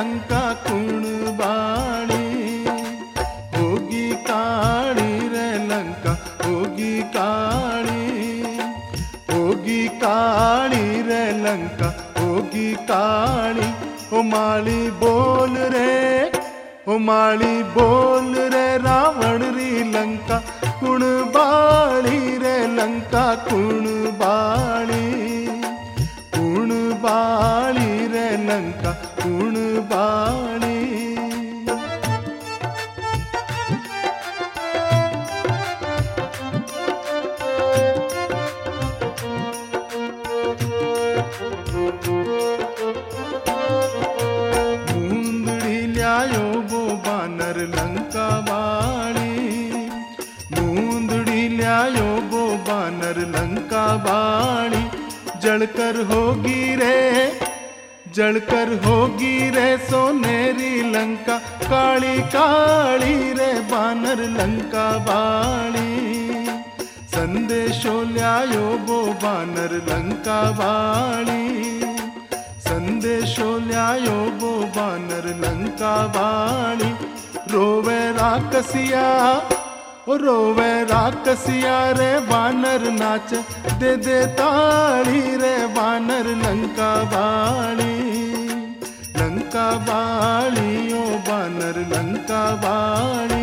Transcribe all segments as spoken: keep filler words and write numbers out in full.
लंका कुण बाणी, होगी काली रे लंका होगी काली, होगी काली रे लंका होगी काली। ओ माली बोल रे, ओ माली बोल रे रावण री लंका कुण बाली रे लंका कुण बाली, कुण बाली रे लंका कुण बाली। मुंदड़ी ल्यायो वो बानर लंका बाणी, मुंदड़ी ल्यायो वो बानर लंका बाणी। जलकर होगी रे, जलकर होगी रे सोनेरी लंका काली काली रे बानर लंका बाणी। संदेशो ल्यायो वो बानर लंका बाणी, संदेशो ल्यायो वो बानर लंका बाणी। रोवे राकसिया, ओ रोवे राकसिया रे बानर नाच दे दे ताली रे बानर लंका बाणी, लंका बाणी ओ बानर लंका बाणी।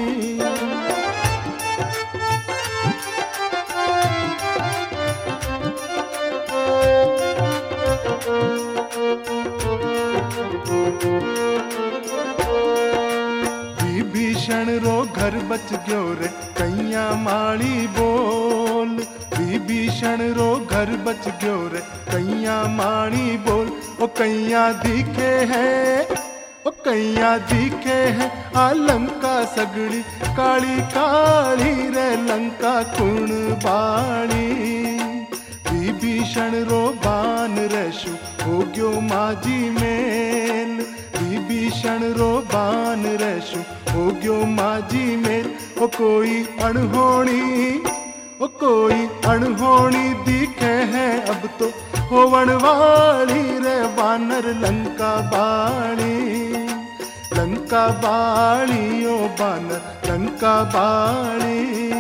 विभीषण रो घर बच गयो रे कैया माली बोल, विभीषण रो घर बच गयो रे कैया माली बोल। ओ कैया दिखे है, ओ कैया दिखे है आ लंका सगड़ी काली काली रे लंका कुण बाणी। विभीषण रो बान रेशु हो गयो माझी मेल, विभीषण रो बान रेशु हो गयो माझी मेल। ओ कोई अणहोणी, ओ कोई अणहोणी दिखे है अब तो होवन वाली रे बानर लंका बाणी, लंका बाणी ओ बानर लंका बाणी।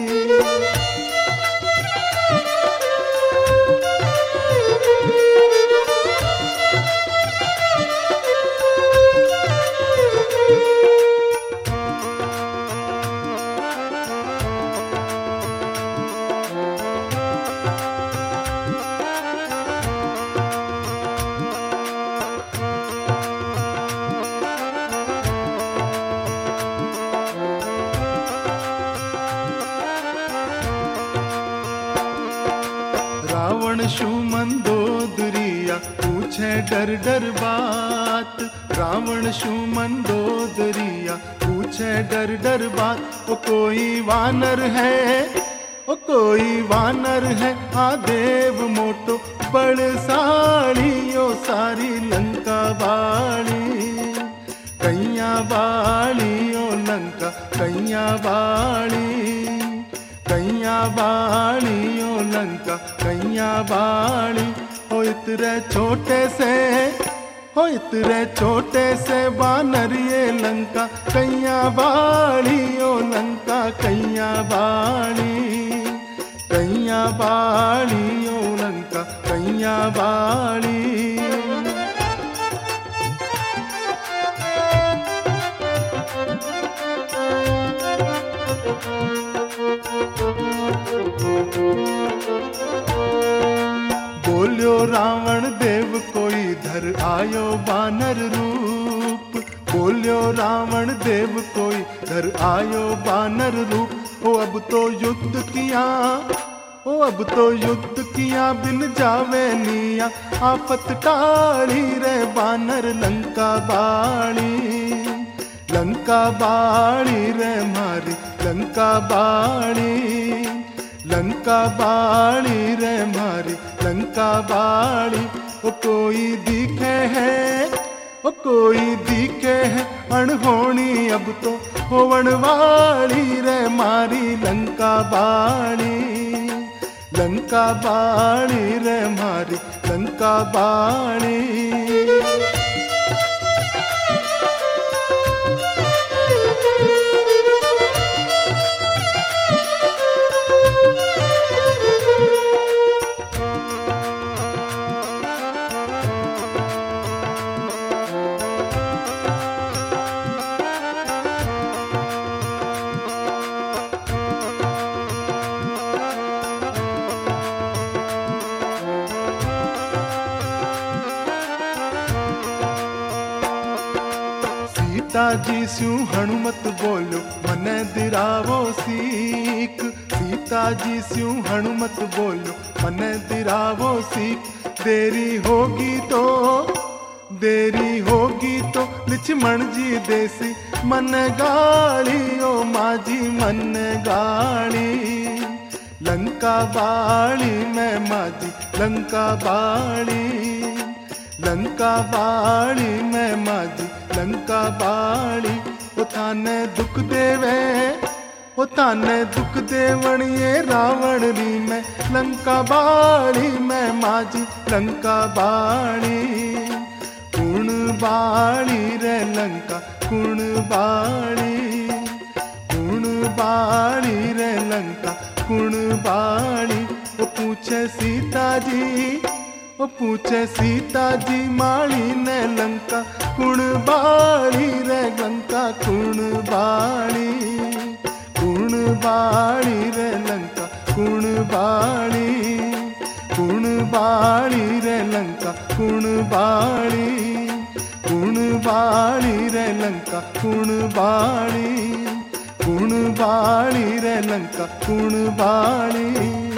रावण शू मंदोदरिया पूछे डर डर बात, रावण शू मंदोदरिया पूछे डर डर बात। ओ कोई वानर है, ओ कोई वानर है आ देव मोटो बड़साली ओ सारी लंका बाणी, कैया बाणी ओ लंका कैया बाणी, कैया बाणी ओ लंका कैया बाणी। ओ इतरे छोटे से, ओ इतरे छोटे से बानर ये लंका कैया बाणी ओ लंका कैया बाणी, कैया बाणी ओ लंका कैया बाणी। बोलियो रावण देव कोई धर आयो बानर रूप, बोलियो रावण देव कोई धर आयो बानर रूप। ओ अब तो युद्ध किया, ओ अब तो युद्ध किया बिन जावे निया आफत टाली रे बानर लंका बाणी, लंका बाणी रे मारी लंका बाणी, लंका बाणी रे मारी लंका बाणी। ओ कोई दिखे है, ओ कोई दिखे है अणहोनी अब तो होवन वाली रे मारी लंका बाणी, लंका बाणी रे मारी लंका बाणी। सीता जी स्यू हनुमत बोलो मन दिरावो सीख। सीता जी स्यू हनुमत बोलो मन दिरावो सीख। देरी होगी तो देरी होगी तो लक्ष्मण जी देसी मन गाली ओ माझी मन गाली। लंका बाड़ी मैं माझी लंका बाड़ी, लंका बाड़ी मैं माझी लंका बाड़ी। ओ थाने दुख देवे ओ थाने दुख देवण ये रावण री मैं लंका बाड़ी मैं माझी लंका बाड़ी। कुण बाड़ी रे लंका कुण बाड़ी, कुण बाड़ी रे लंका कुण बाड़ी। ओ पूछे सीता जी ओ पूछे सीता जी माली ने लंका कुण बाड़ी रे लंका कुण बाड़ी। कुण बाड़ी रे लंका कुण बाड़ी, कुण बाड़ी रे लंका कुण बाड़ी। कुण बाड़ी रे लंका कुण बाड़ी, कुण बाड़ी रे लंका कुण बाड़ी।